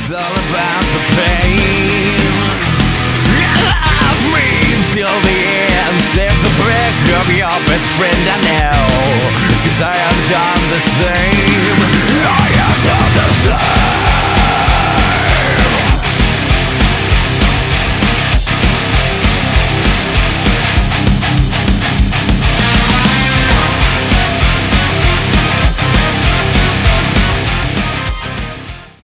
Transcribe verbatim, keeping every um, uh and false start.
It's all about the pain. Love me till the end. Save the break of your best friend I know, 'cause I have done the same. I have done the same.